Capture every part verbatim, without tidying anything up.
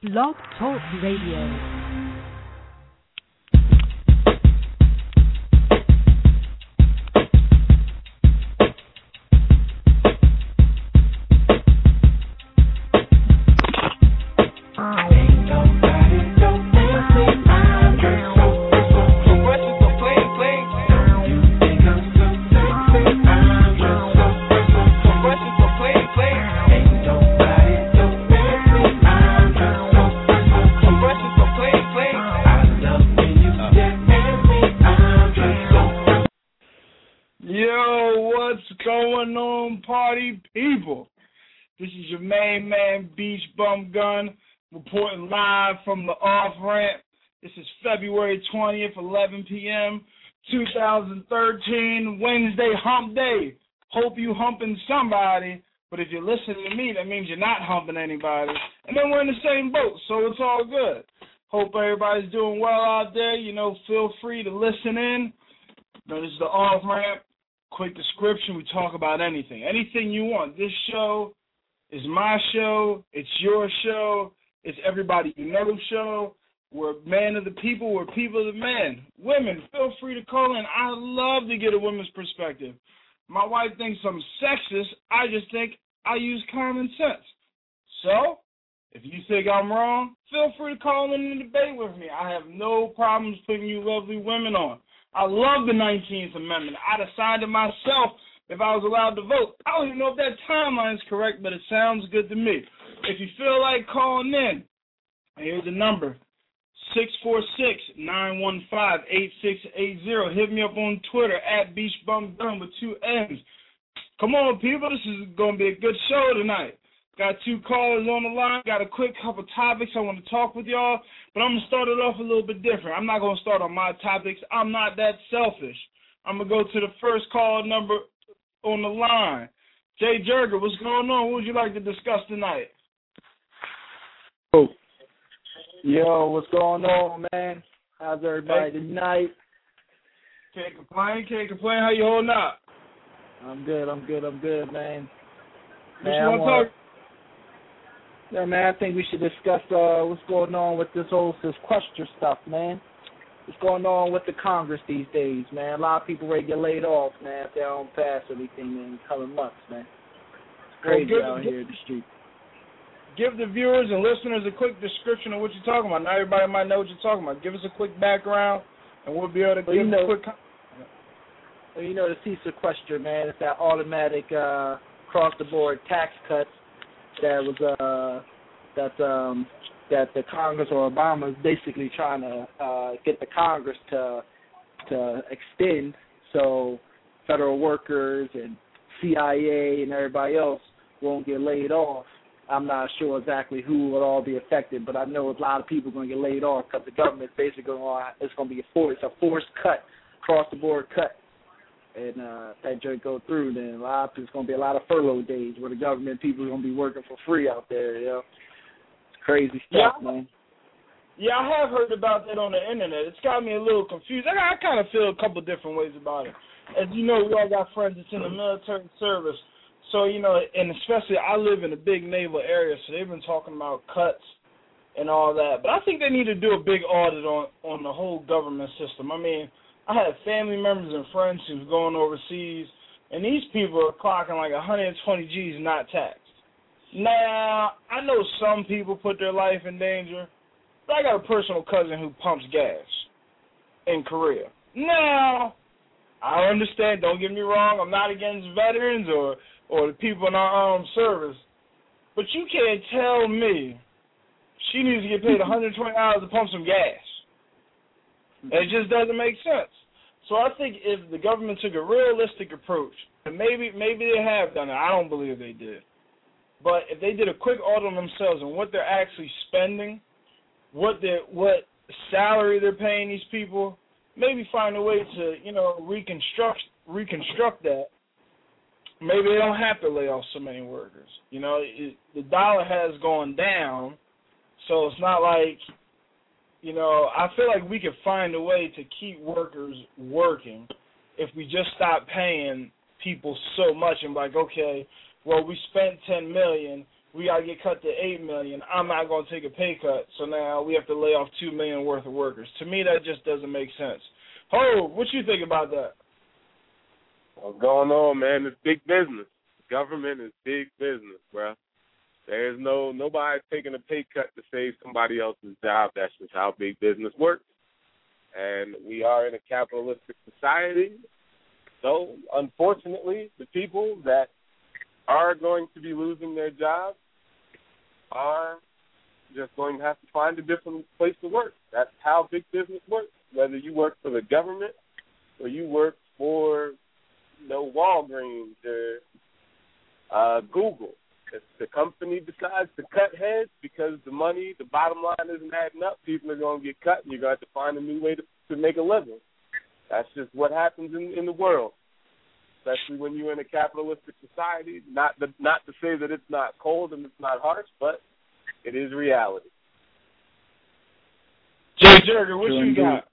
Blog Talk Radio. This is your main man, Beach Bum Gun, reporting live from the off-ramp. This is February twentieth, eleven p.m., two thousand thirteen, Wednesday hump day. Hope you humping somebody, but if you're listening to me, that means you're not humping anybody. And then we're in the same boat, so it's all good. Hope everybody's doing well out there. You know, feel free to listen in. You know, this is the off-ramp. Quick description, we talk about anything. Anything you want. This show is my show. It's your show. It's everybody you know show. We're man of the people. We're people of the men. Women, feel free to call in. I love to get a woman's perspective. My wife thinks I'm sexist. I just think I use common sense. So, if you think I'm wrong, feel free to call in and debate with me. I have no problems putting you lovely women on. I love the nineteenth Amendment. I'd have signed it myself if I was allowed to vote. I don't even know if that timeline is correct, but it sounds good to me. If you feel like calling in, here's the number, six four six, nine one five, eight six eight zero. Hit me up on Twitter, at BeachBumGun with two N's. Come on, people. This is going to be a good show tonight. Got two callers on the line. Got a quick couple topics I want to talk with y'all, but I'm going to start it off a little bit different. I'm not going to start on my topics. I'm not that selfish. I'm going to go to the first call number on the line. Jay Jerger, what's going on? What would you like to discuss tonight? Oh. Yo, what's going on, man? How's everybody hey. tonight? Can't complain, can't complain. How you holding up? I'm good, I'm good, I'm good, man. What man, you want to talk? Yeah, man, I think we should discuss uh, what's going on with this whole sequester stuff, man. What's going on with the Congress these days, man? A lot of people ready to get laid off, man, if they don't pass anything in coming months, man. It's crazy well, give, out here in the street. Give the viewers and listeners a quick description of what you're talking about. Not everybody might know what you're talking about. Give us a quick background, and we'll be able to well, give you know, a quick... Well, you know, the C sequester, man, it's that automatic uh, across-the-board tax cuts that was uh, that um, that the Congress or Obama is basically trying to uh, get the Congress to to extend, so federal workers and C I A and everybody else won't get laid off. I'm not sure exactly who will all be affected, but I know a lot of people are going to get laid off because the government's basically going to, it's going to be a forced, a forced cut, across the board cut. And uh, if that joint go through, then a lot of, it's going to be a lot of furlough days where the government people are going to be working for free out there, you know. It's crazy stuff, yeah, man. Yeah, I have heard about that on the internet. It's got me a little confused. I, I kind of feel a couple different ways about it. As you know, we all got friends that's in the military service. So, you know, and especially I live in a big naval area, so they've been talking about cuts and all that. But I think they need to do a big audit on, on the whole government system. I mean, I have family members and friends who's going overseas, and these people are clocking like one hundred twenty G's not taxed. Now, I know some people put their life in danger, but I got a personal cousin who pumps gas in Korea. Now, I understand, don't get me wrong, I'm not against veterans or, or the people in our armed service, but you can't tell me she needs to get paid one hundred twenty dollars to pump some gas. It just doesn't make sense. So I think if the government took a realistic approach, and maybe maybe they have done it, I don't believe they did, but if they did a quick audit on themselves and what they're actually spending, what they what salary they're paying these people, maybe find a way to, you know, reconstruct reconstruct that. Maybe they don't have to lay off so many workers. You know, it, the dollar has gone down, so it's not like, you know, I feel like we could find a way to keep workers working if we just stop paying people so much and like, okay, well, we spent ten million dollars, we got to get cut to eight million dollars. I'm not going to take a pay cut, so now we have to lay off two million dollars worth of workers. To me, that just doesn't make sense. Ho, what you think about that? What's going on, man? It's big business. Government is big business, bro. There's no nobody taking a pay cut to save somebody else's job. That's just how big business works. And we are in a capitalistic society. So, unfortunately, the people that are going to be losing their jobs are just going to have to find a different place to work. That's how big business works. Whether you work for the government or you work for, you know, Walgreens or uh, Google. If the company decides to cut heads because the money, the bottom line isn't adding up, people are going to get cut, and you're going to have to find a new way to, to make a living. That's just what happens in, in the world, especially when you're in a capitalistic society. Not the, not to say that it's not cold and it's not harsh, but it is reality. Jay Jurgen, what you got?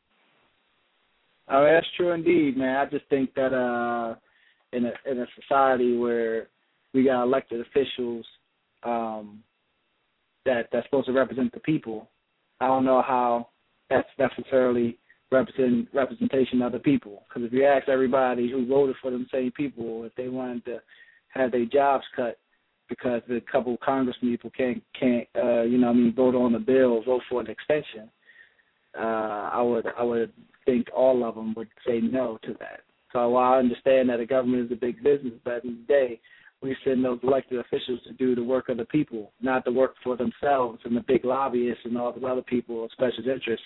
Oh, that's true indeed, man. I just think that uh, in a in a society where we got elected officials um, that that's supposed to represent the people, I don't know how that's necessarily represent representation of the people. Because if you ask everybody who voted for them same people if they wanted to have their jobs cut because a couple of Congress people can't can't uh, you know what I mean vote on the bill, vote for an extension, uh, I would I would think all of them would say no to that. So while I understand that the government is a big business, but at the end of the day, we send those elected officials to do the work of the people, not to work for themselves and the big lobbyists and all the other people of special interests.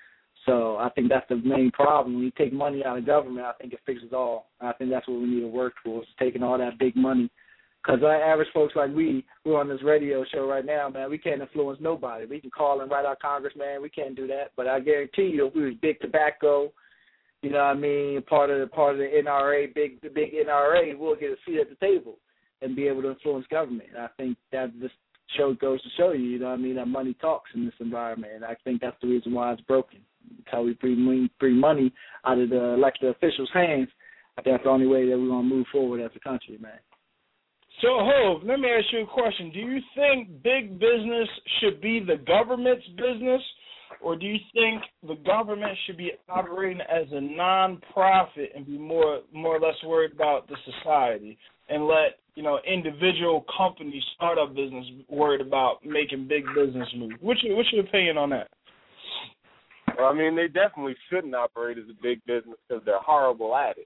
So I think that's the main problem. When you take money out of government, I think it fixes all. I think that's what we need to work towards, taking all that big money. Because average folks like we, we're on this radio show right now, man, we can't influence nobody. We can call and write our congressman. We can't do that. But I guarantee you, if we was big tobacco, you know what I mean, part of the, part of the N R A, big the big N R A, we'll get a seat at the table and be able to influence government. And I think that this show goes to show you, you know what I mean, that money talks in this environment. And I think that's the reason why it's broken. It's how we bring, bring money out of the elected officials' hands. I think that's the only way that we're going to move forward as a country, man. So, Hov, let me ask you a question. Do you think big business should be the government's business, or do you think the government should be operating as a non-profit and be more more or less worried about the society and let, you know, individual companies, startup business, worried about making big business moves? What's your, what's your opinion on that? Well, I mean, they definitely shouldn't operate as a big business because they're horrible at it.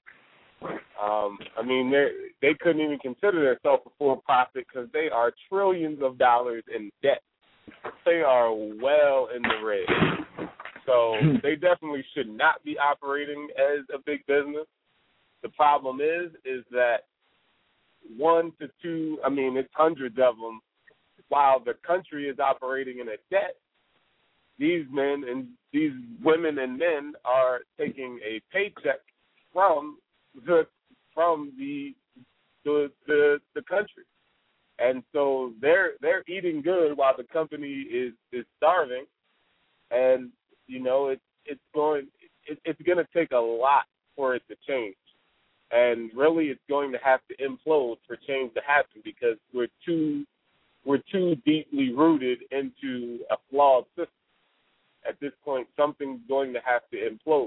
Um, I mean, they they couldn't even consider themselves a for-profit because they are trillions of dollars in debt. They are well in the red. So they definitely should not be operating as a big business. The problem is, is that one to two, I mean, it's hundreds of them, while the country is operating in a debt, these men and these women and men are taking a paycheck from the from the the the, the country, and so they're they're eating good while the company is, is starving, and you know it's it's going it, it's going to take a lot for it to change, and really it's going to have to implode for change to happen because we're too we're too deeply rooted into a flawed system. At this point, something's going to have to implode.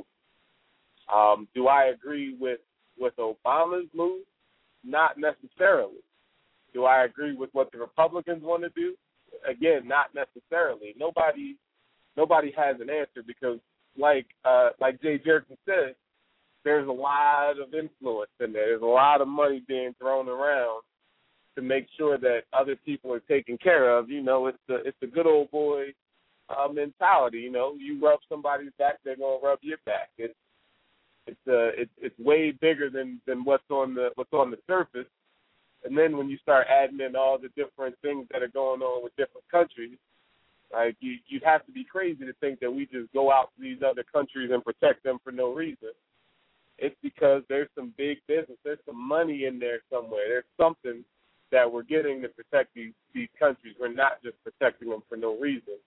Um, do I agree with with Obama's move? Not necessarily. Do I agree with what the Republicans want to do? Again, not necessarily. Nobody nobody has an answer because, like uh, like Jay Jurgen said, there's a lot of influence in there. There's a lot of money being thrown around to make sure that other people are taken care of. You know, it's the it's the good old boy uh, mentality. You know, you rub somebody's back, they're gonna rub your back. It's It's uh, it's it's way bigger than, than what's on the what's on the surface, and then when you start adding in all the different things that are going on with different countries, like you you'd have to be crazy to think that we just go out to these other countries and protect them for no reason. It's because there's some big business, there's some money in there somewhere, there's something that we're getting to protect these these countries. We're not just protecting them for no reason,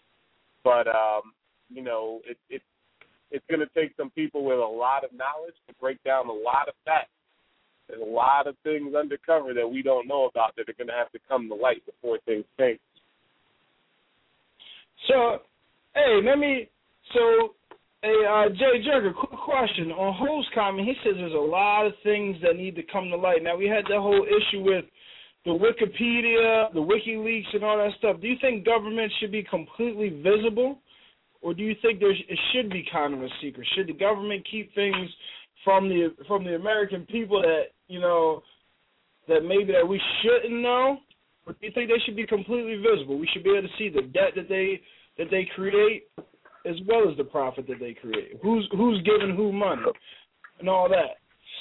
but um, you know it it. It's going to take some people with a lot of knowledge to break down a lot of facts There's a lot of things undercover that we don't know about that are going to have to come to light before things change. So, hey, let me, so, hey, uh, Jay Jerker, quick question. On Ho's comment, he says there's a lot of things that need to come to light. Now, we had that whole issue with the Wikipedia, the WikiLeaks, and all that stuff. Do you think government should be completely visible, or do you think there sh- it should be kind of a secret? Should the government keep things from the from the American people that, you know, that maybe that we shouldn't know? Or do you think they should be completely visible? We should be able to see the debt that they that they create as well as the profit that they create. Who's who's giving who money and all that.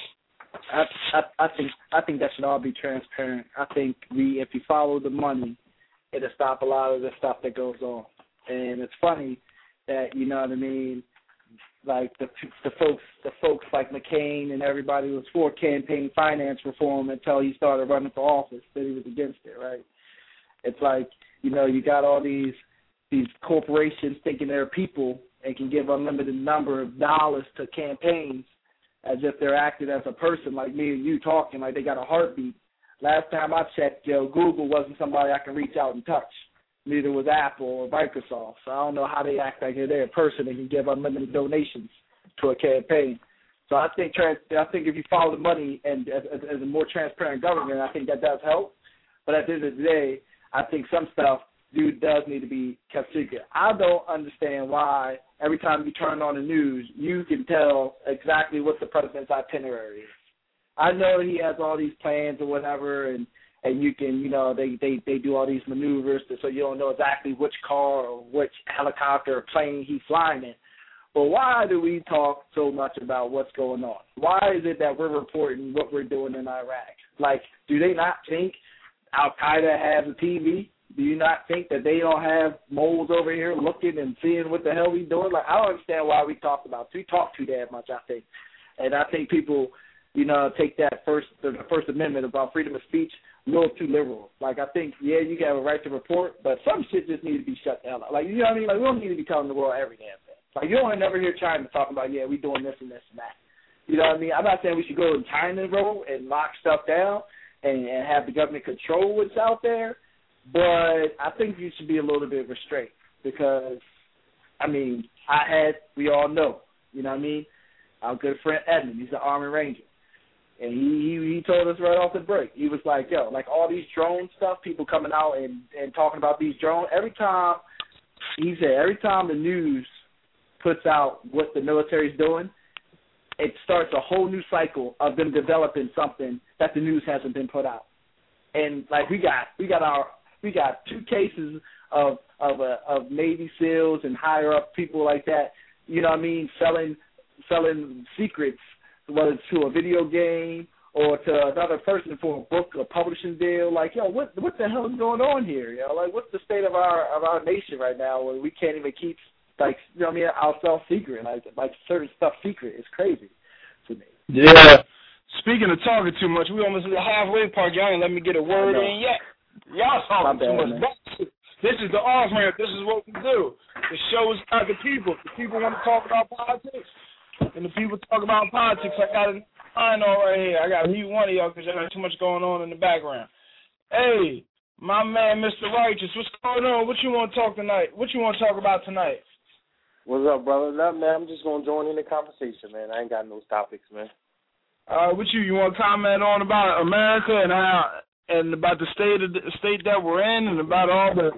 I, I I think I think that should all be transparent. I think we, if you follow the money, it'll stop a lot of the stuff that goes on. And it's funny that, you know what I mean, like the the folks the folks like McCain and everybody was for campaign finance reform until he started running for office. Then he was against it, right? It's like, you know, you got all these these corporations thinking they're people and can give unlimited number of dollars to campaigns as if they're acting as a person like me and you talking, like they got a heartbeat. Last time I checked, yo, Google wasn't somebody I can reach out and touch. Neither was Apple or Microsoft. So I don't know how they act like they're a person and can give unlimited donations to a campaign. So I think trans- I think if you follow the money and as, as, as a more transparent government, I think that does help. But at the end of the day, I think some stuff dude does need to be kept secret. I don't understand why every time you turn on the news, you can tell exactly what the president's itinerary is. I know he has all these plans or whatever, and, and you can, you know, they, they, they do all these maneuvers to, so you don't know exactly which car or which helicopter or plane he's flying in. But why do we talk so much about what's going on? Why is it that we're reporting what we're doing in Iraq? Like, do they not think Al-Qaeda has a T V? Do you not think that they don't have moles over here looking and seeing what the hell we doing? Like, I don't understand why we talk about it. We talk too damn much, I think. And I think people, you know, take that first, the First Amendment about freedom of speech a little too liberal. Like, I think, yeah, you have a right to report, but some shit just needs to be shut down. Like, you know what I mean? Like, we don't need to be telling the world every damn thing. Like, you don't never hear China talk about, yeah, we doing this and this and that. You know what I mean? I'm not saying we should go in China road and lock stuff down and, and have the government control what's out there. But I think you should be a little bit restrained because, I mean, I had, we all know, you know what I mean? Our good friend Edmund, he's an Army Ranger. And he, he, he told us right off the break. He was like, yo, like all these drone stuff, people coming out and, and talking about these drones, every time, he said, every time the news puts out what the military's doing, it starts a whole new cycle of them developing something that the news hasn't been put out. And, like, we got, we got our, We got two cases of of uh, of Navy SEALs and higher up people like that, you know what I mean, selling selling secrets, whether it's to a video game or to another person for a book or publishing deal. Like, yo, what what the hell is going on here? You know, like what's the state of our of our nation right now where we can't even keep, like, you know what I mean, ourselves secret, like like certain stuff secret. It's crazy to me. Yeah. Speaking of talking too much, we almost at the halfway part. Y'all ain't let me get a word in yet. Y'all talking too much. Man. This is the off-ramp. This is what we do. The show is about the people. The people want to talk about politics, and the people talk about politics. I got it I know right here. I got to mute one of y'all because y'all got too much going on in the background. Hey, my man, Mister Righteous, what's going on? What you want to talk tonight? What you want to talk about tonight? What's up, brother? Nothing, man. I'm just going to join in the conversation, man. I ain't got no topics, man. Uh, what you you want to comment on about America and how and about the state of the state that we're in and about all the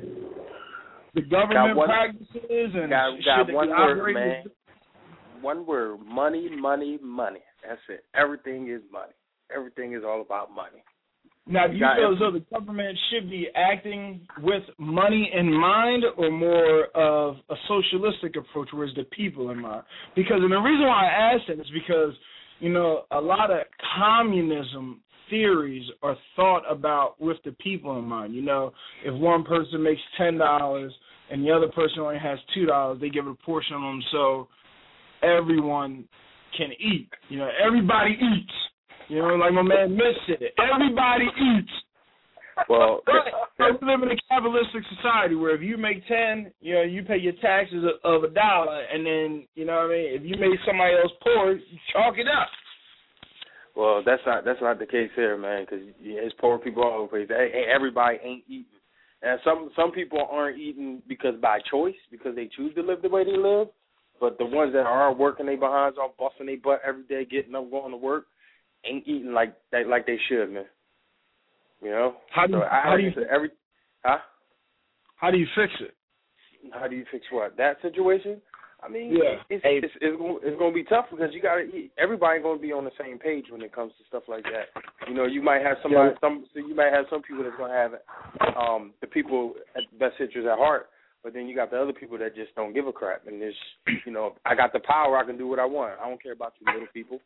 the government one, practices and got, shit got one that word, man. One word: money, money, money. That's it. Everything is money. Everything is all about money. Now, do you feel as though the government should be acting with money in mind or more of a socialistic approach, whereas the people in mind? Because, and the reason why I ask that is because, you know, a lot of communism theories are thought about with the people in mind. You know, if one person makes ten dollars and the other person only has two dollars, they give a portion of them so everyone can eat. You know, everybody eats. You know, like my man Mitch said, everybody eats. Well, but we live in a capitalistic society where if you make ten, you know, you pay your taxes of a dollar, and then, you know what I mean, if you make somebody else poor, you chalk it up. Well, that's not that's not the case here, man. Because yeah, it's poor people all over the place. Hey, everybody ain't eating, and some some people aren't eating because by choice, because they choose to live the way they live. But the ones that are working their behinds off, busting their butt every day, getting up, going to work, ain't eating like they like they should, man. You know. How do you, so I, how do you every huh? How do you fix it? How do you fix what? That situation? I mean, yeah. it's it's it's going it's going to be tough because you got to everybody ain't going to be on the same page when it comes to stuff like that. You know, you might have somebody yeah. some so you might have some people that's going to have um the people at best interests at heart, but then you got the other people that just don't give a crap. And there's you know, I got the power, I can do what I want. I don't care about you little people.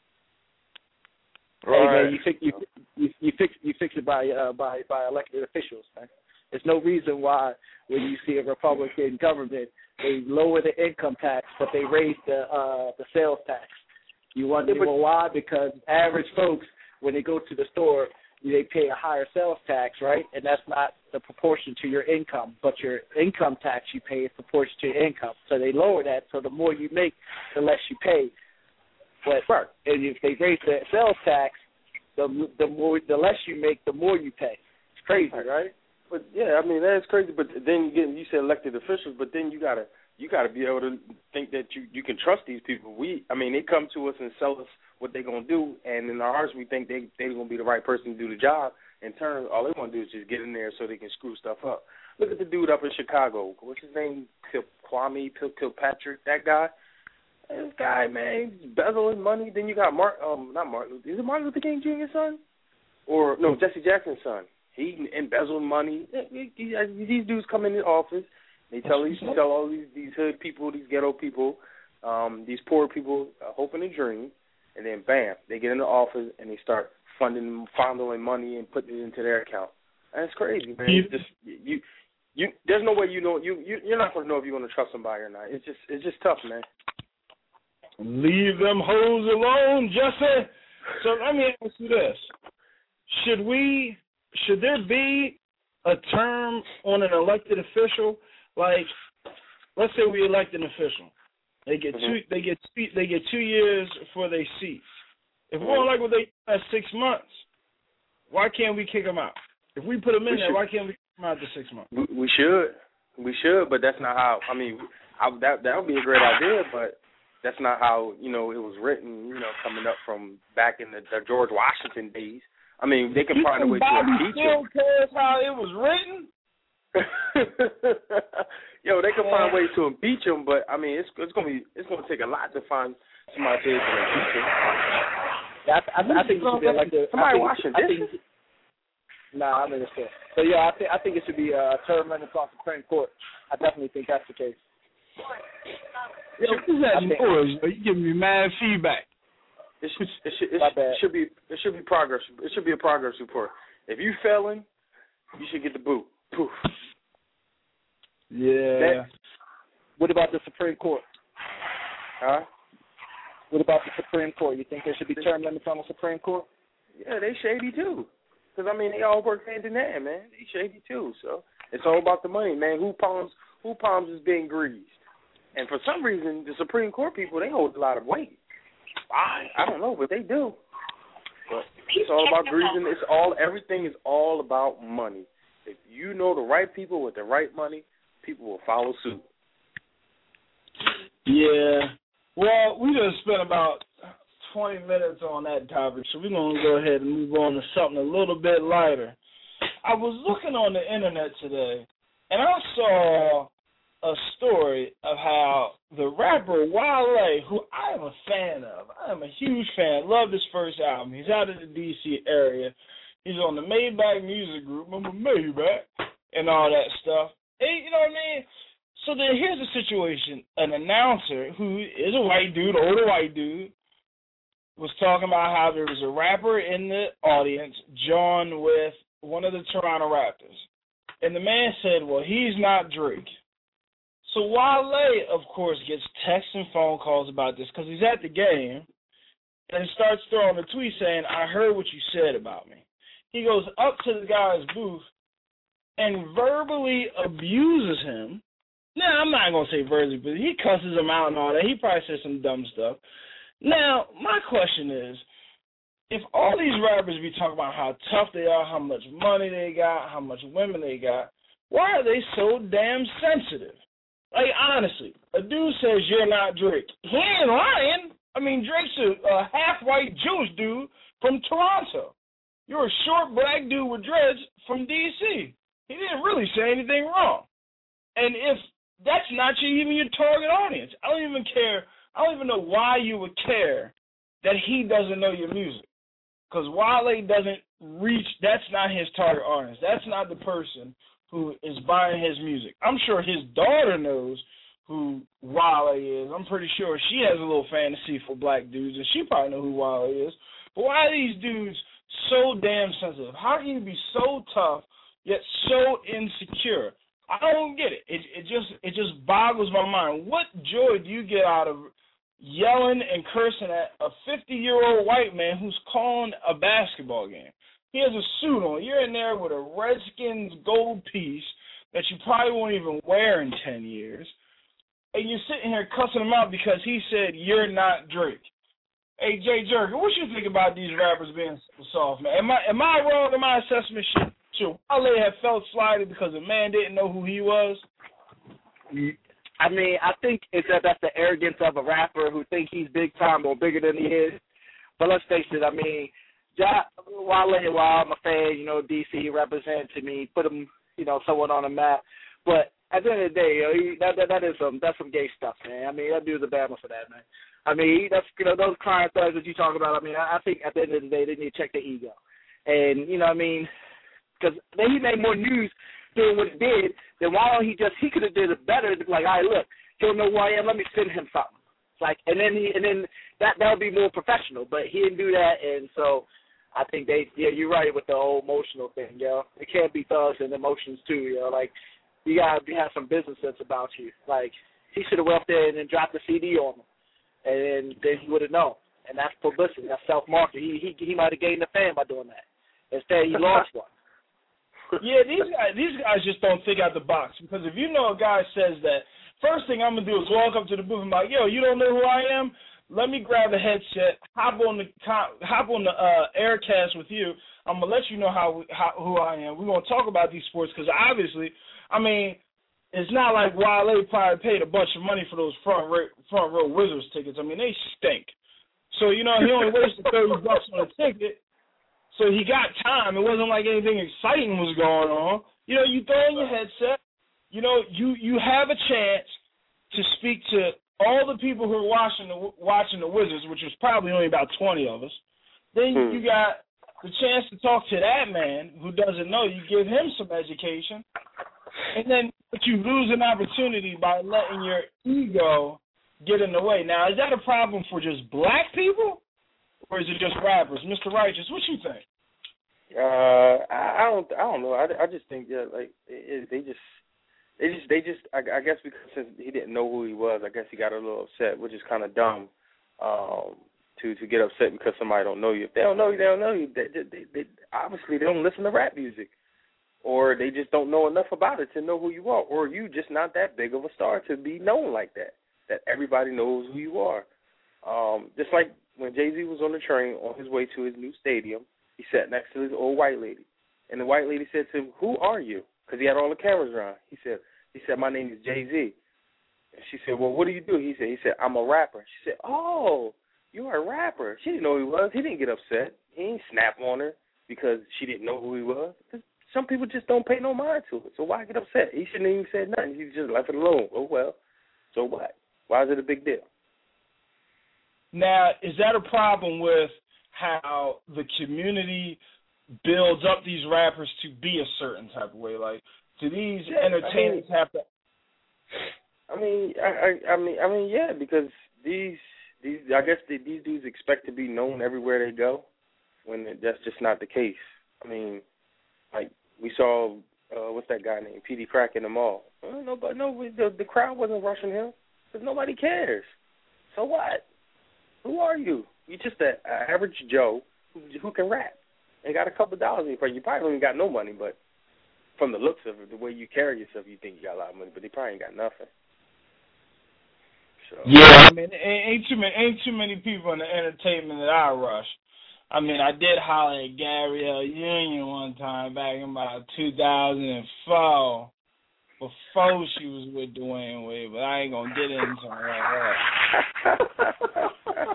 Right. Hey man, you fix you you, you fix you fix it by uh, by by elected officials, man. There's no reason why when you see a Republican government, they lower the income tax, but they raise the uh, the sales tax. You wonder well, why? Because average folks, when they go to the store, they pay a higher sales tax, right? And that's not the proportion to your income, but your income tax you pay is proportion to your income. So they lower that, so the more you make, the less you pay. But right. and if they raise the sales tax, the the more the less you make, the more you pay. It's crazy, right? But yeah, I mean that's crazy. But then you get you said elected officials, but then you gotta you gotta be able to think that you, you can trust these people. We, I mean, they come to us and sell us what they're gonna do, and in our hearts we think they they're gonna be the right person to do the job. In turn, all they want to do is just get in there so they can screw stuff up. Look at the dude up in Chicago. What's his name? Kwame Kilpatrick. That guy. This guy, man, he's embezzling money. Then you got Mark, um, not Martin. Is it Martin Luther King Junior's son? Or no, Jesse Jackson's son. He embezzled money. These dudes come in the office. They tell you tell all these these hood people, these ghetto people, um, these poor people, uh, hoping and dream, and then bam, they get in the office and they start funding, fondling money and putting it into their account. And it's crazy, man. It's just you, you. There's no way you know you, you you're not gonna know if you're gonna trust somebody or not. It's just it's just tough, man. Leave them hoes alone, Jesse. So let me ask you this: Should we? Should there be a term on an elected official? Like, let's say we elect an official, they get two, they get two, they get two years for their seats. If we don't like what they do at six months, why can't we kick them out? If we put them in we there, should. Why can't we kick them out after six months? We, we should, we should, but that's not how. I mean, I, that that would be a great idea, but that's not how you know it was written. You know, coming up from back in the, the George Washington days. I mean, they can find a way to impeach him. Still cares how it was written? Yo, they can find ways to impeach him, but I mean, it's it's gonna be it's gonna take a lot to find somebody to impeach him. Yeah, I, I, I think it should be like the somebody washing dishes. Nah, I'm in the store. So yeah, I think I think it should be a term limits on Supreme Court. I definitely think that's the case. Yo, what's that noise? You giving me mad feedback. It should, it, should, it, should, it should be it should be progress. It should be a progress report. If you failing, you should get the boot. Poof. Yeah. That, what about the Supreme Court? Huh? What about the Supreme Court? You think there should be term limits on the Supreme Court? Yeah, they shady too. Because I mean, they all work hand in hand, man. They shady too. So it's all about the money, man. Who palms who palms is being greased, and for some reason, the Supreme Court people they hold a lot of weight. I I don't know, but they do. But it's all about greasing. It's all everything is all about money. If you know the right people with the right money, people will follow suit. Yeah. Well, we just spent about twenty minutes on that topic, so we're going to go ahead and move on to something a little bit lighter. I was looking on the internet today, and I saw a story of how the rapper Wale, who I am a fan of, I am a huge fan, love his first album. He's out of the D C area. He's on the Maybach Music Group, remember Maybach, and all that stuff. Hey, you know what I mean? So then here's the situation. An announcer who is a white dude, older white dude, was talking about how there was a rapper in the audience, John, with one of the Toronto Raptors. And the man said, well, he's not Drake. So Wale, of course, gets texts and phone calls about this because he's at the game and starts throwing a tweet saying, I heard what you said about me. He goes up to the guy's booth and verbally abuses him. Now, I'm not going to say verbally, but he cusses him out and all that. He probably says some dumb stuff. Now, my question is, if all these rappers be talking about how tough they are, how much money they got, how much women they got, why are they so damn sensitive? Like, honestly, a dude says you're not Drake. He ain't lying. I mean, Drake's a, a half-white Jewish dude from Toronto. You're a short black dude with dreads from D C. He didn't really say anything wrong. And if that's not your, even your target audience, I don't even care. I don't even know why you would care that he doesn't know your music. Because Wale doesn't reach, that's not his target audience. That's not the person who is buying his music. I'm sure his daughter knows who Wale is. I'm pretty sure she has a little fantasy for black dudes, and she probably know who Wale is. But why are these dudes so damn sensitive? How can you be so tough yet so insecure? I don't get it. It it just it just boggles my mind. What joy do you get out of yelling and cursing at a fifty-year-old white man who's calling a basketball game? He has a suit on. You're in there with a Redskins gold piece that you probably won't even wear in ten years. And you're sitting here cussing him out because he said you're not Drake. Hey, Jay Jerker, what you think about these rappers being so soft, man? Am I am I wrong in my assessment? Should, should Wale have felt slighted because the man didn't know who he was? I mean, I think it's that that's the arrogance of a rapper who thinks he's big time or bigger than he is. But let's face it, I mean, Ja, Wale, while I'm a fan, you know, D C represent to me, put him, you know, somewhat on the map. But at the end of the day, you know, he, that, that that is some that's some gay stuff, man. I mean, that dude's a bad one for that, man. I mean, that's you know those crying thugs that you talk about. I mean, I, I think at the end of the day, they need to check their ego, and you know, what I mean, because he made more news doing what he did than why don't he just he could have did it better. Like, all right, look, he don't know who I am. Let me send him something. Like, and then he and then that that would be more professional. But he didn't do that, and so. I think they, yeah, you're right with the whole emotional thing, yo. It can't be thugs and emotions too, yo. Like, you gotta be, have some business sense about you. Like, he should have went up there and then dropped the C D on him, and then he would have known. And that's publicity, that's self-marketing. He he he might have gained a fan by doing that. Instead, he lost one. Yeah, these guys these guys just don't think out the box, because if you know a guy says that, first thing I'm gonna do is walk up to the booth and be like, yo, you don't know who I am? Let me grab the headset, hop on the hop on the uh, Aircast with you. I'm gonna let you know how, how who I am. We're gonna talk about these sports because obviously, I mean, it's not like Wale probably paid a bunch of money for those front row, front row Wizards tickets. I mean, they stink. So you know, he only wasted thirty bucks on a ticket, so he got time. It wasn't like anything exciting was going on. You know, you throw in your headset. You know, you you have a chance to speak to all the people who are watching the watching the Wizards, which was probably only about twenty of us. Then hmm. you got the chance to talk to that man who doesn't know. You give him some education, and then but you lose an opportunity by letting your ego get in the way. Now, is that a problem for just black people, or is it just rappers? Mister Righteous, what you think? Uh, I, I don't, I don't know. I, I just think that like it, they just. They just, they just. I, I guess because since he didn't know who he was, I guess he got a little upset, which is kind of dumb. Um, to to get upset because somebody don't know you. If they don't know you, they don't know you. They, they, they, they obviously they don't listen to rap music, or they just don't know enough about it to know who you are, or you just not that big of a star to be known like that. That everybody knows who you are. Um, just like when Jay-Z was on the train on his way to his new stadium, he sat next to this old white lady, and the white lady said to him, "Who are you?" Because he had all the cameras around. He said. He said, "My name is Jay-Z." And she said, "Well, what do you do?" He said, "He said I'm a rapper." She said, "Oh, you're a rapper." She didn't know who he was. He didn't get upset. He didn't snap on her because she didn't know who he was. Some people just don't pay no mind to it. So why get upset? He shouldn't have even said nothing. He just left it alone. Oh, well. So what? Why is it a big deal? Now, is that a problem with how the community builds up these rappers to be a certain type of way? Like, do these yeah, entertainers I mean, have to? I mean, I, I, I mean, I mean, yeah, because these, these, I guess the, these dudes expect to be known everywhere they go, when that's just not the case. I mean, like we saw, uh, what's that guy named P D Crack in the mall? Well, nobody, no, the, the crowd wasn't rushing him because nobody cares. So what? Who are you? You're just an average Joe who, who can rap and got a couple dollars in your pocket. You probably don't even got no money, but. From the looks of it, the way you carry yourself, you think you got a lot of money, but they probably ain't got nothing. So. Yeah, I mean, ain't too many, ain't too many people in the entertainment that I rush. I mean, I did holler at Gabrielle Union one time back in about two thousand four, before she was with Dwayne Wade, but I ain't gonna get into that.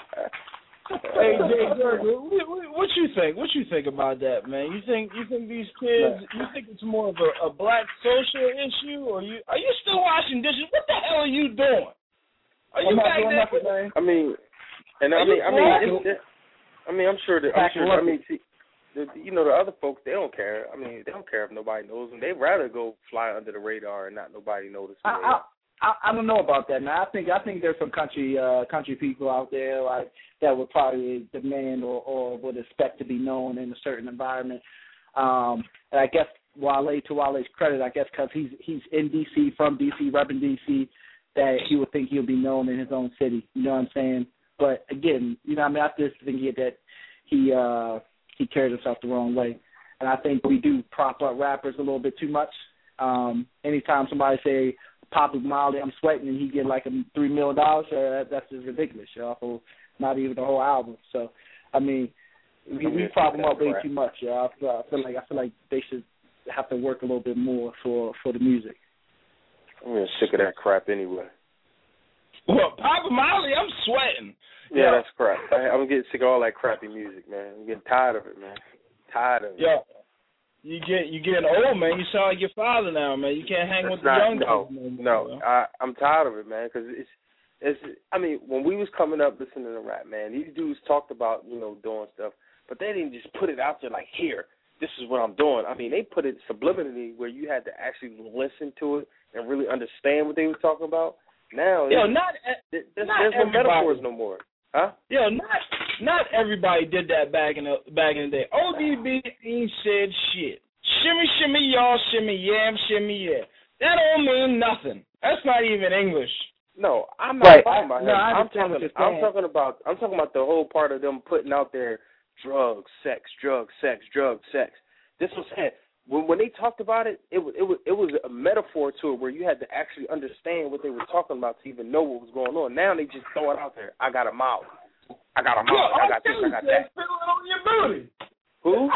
Hey, Jay Durga, what, what you think? What you think about that, man? You think you think these kids? You think it's more of a, a black social issue, or you are you still washing dishes? What the hell are you doing? Are you I'm back not there? doing nothing, I mean, and I Are mean, you I mean, black? it's, I mean, I'm sure that I'm sure. I mean, see, the, you know, the other folks, they don't care. I mean, they don't care if nobody knows them. They'd rather go fly under the radar and not nobody notice them. I, I, I don't know about that, man. I think I think there's some country uh, country people out there like that would probably demand or, or would expect to be known in a certain environment. Um, and I guess Wale, to Wale's credit, I guess because he's he's in D C, from D C, repping D C, that he would think he'll be known in his own city. You know what I'm saying? But again, you know, I mean, I just think that he uh, he carried himself the wrong way, and I think we do prop up rappers a little bit too much. Um, anytime somebody say Pop Molly, I'm sweating, and he get like a three million dollars, uh, that, that's just ridiculous, y'all. So not even the whole album. So I mean, we, we prop them up way too much, y'all. I feel, I feel like I feel like they should have to work a little bit more for, for the music. I'm getting sick of that crap anyway. Well, Papa Molly, I'm sweating. Yeah, yeah. That's crap. I, I'm getting sick of all that crappy music, man. I'm getting tired of it, man. Tired of it. Yeah. You get you getting old, man. You sound like your father now, man. You can't hang That's with the not, young no, kids. No, no. I, I'm tired of it, man, because it's, it's, I mean, when we was coming up listening to rap, man, these dudes talked about, you know, doing stuff, but they didn't just put it out there like, here, this is what I'm doing. I mean, they put it subliminally where you had to actually listen to it and really understand what they were talking about. Now, Yo, not, there's, not there's no everybody. metaphors no more. Huh? Yo, not not everybody did that back in the back in the day. O D B ain't said shit. Shimmy, shimmy, y'all, shimmy, yeah, shimmy, yeah. That don't mean nothing. That's not even English. No, I'm not right. talking about him. No, I'm talking. I'm talking about. I'm talking about the whole part of them putting out there drugs, sex, drugs, sex, drugs, sex. This was saying when when they talked about it, it was it was it was a metaphor to it where you had to actually understand what they were talking about to even know what was going on. Now they just throw it out there. I got a mouth. I got a mouth. Yo, I got this. I got that. Feel it on your booty. Who?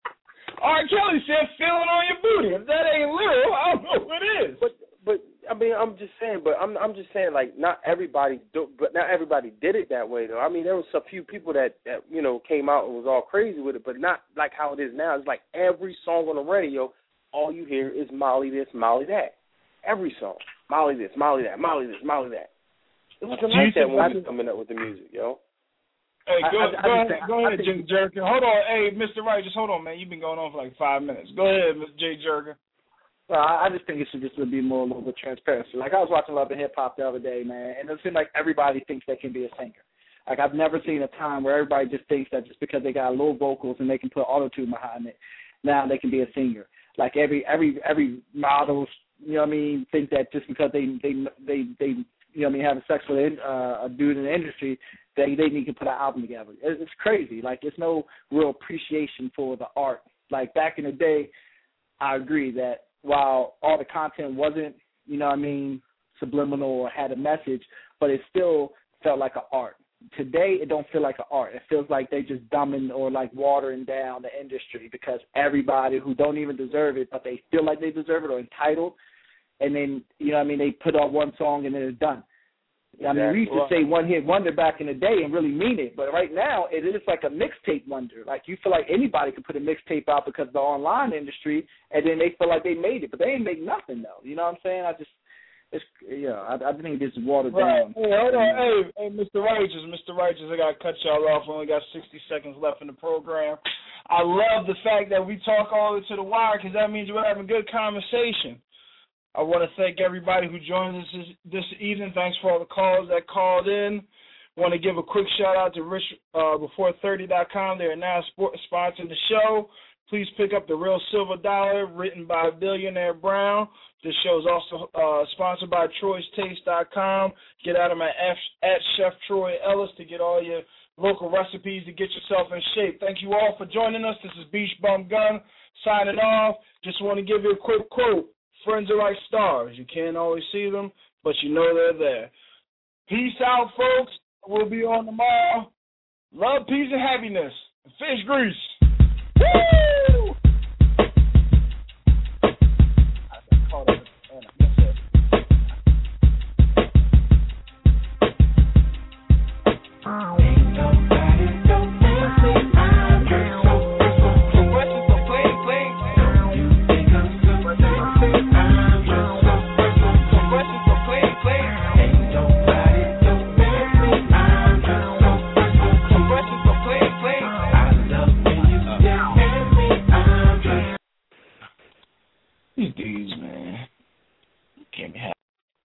R. Kelly said, "Feel it on your booty." If that ain't literal, I don't know what is. But but I mean, I'm just saying. But I'm I'm just saying, like, not everybody do, but not everybody did it that way, though. I mean, there was a few people that, that you know came out and was all crazy with it, but not like how it is now. It's like every song on the radio, all you hear is Molly this, Molly that. Every song, Molly this, Molly that, Molly this, Molly that. It wasn't like that when we was coming up with the music, yo. Hey, go, I, I, go I ahead, think, go ahead, Jay Jerker. Hold on, hey, Mister Wright, just hold on, man. You've been going on for like five minutes. Go ahead, Mister Jay Jerker. Well, I just think it should just be more a little bit transparency. Like I was watching Love and Hip Hop the other day, man, and it seems like everybody thinks they can be a singer. Like I've never seen a time where everybody just thinks that just because they got low vocals and they can put auto-tune behind it, now they can be a singer. Like every every every model, you know what I mean, think that just because they they they they you know what I mean having sex with uh, a dude in the industry, they they need to put an album together. It's crazy. Like it's no real appreciation for the art. Like back in the day, I agree that while all the content wasn't, you know what I mean, subliminal or had a message, but it still felt like an art. Today, it don't feel like an art. It feels like they just dumbing or like watering down the industry because everybody who don't even deserve it, but they feel like they deserve it or entitled, and then, you know what I mean, they put on one song and then it's done. I mean, we used to say one-hit wonder back in the day and really mean it, but right now it is like a mixtape wonder. Like you feel like anybody could put a mixtape out because of the online industry, and then they feel like they made it, but they ain't make nothing though. You know what I'm saying? I just, it's, yeah, I, I think this is watered right. down. Hey, hold on, hey, hey, Mister Righteous, Mister Righteous, I gotta cut y'all off. We only got sixty seconds left in the program. I love the fact that we talk all the way to the wire because that means we're having good conversation. I want to thank everybody who joined us this, this evening. Thanks for all the calls that called in. Want to give a quick shout out to Rich uh, Before thirty dot com. They are now sport, sponsoring the show. Please pick up The Real Silver Dollar, written by Billionaire Brown. This show is also uh, sponsored by Troy's Taste dot com. Get out of my F, at Chef Troy Ellis to get all your local recipes to get yourself in shape. Thank you all for joining us. This is Beach Bum Gun signing off. Just want to give you a quick quote. Friends are like stars. You can't always see them, but you know they're there. Peace out, folks. We'll be on tomorrow. Love, peace, and happiness. Fish grease. Woo!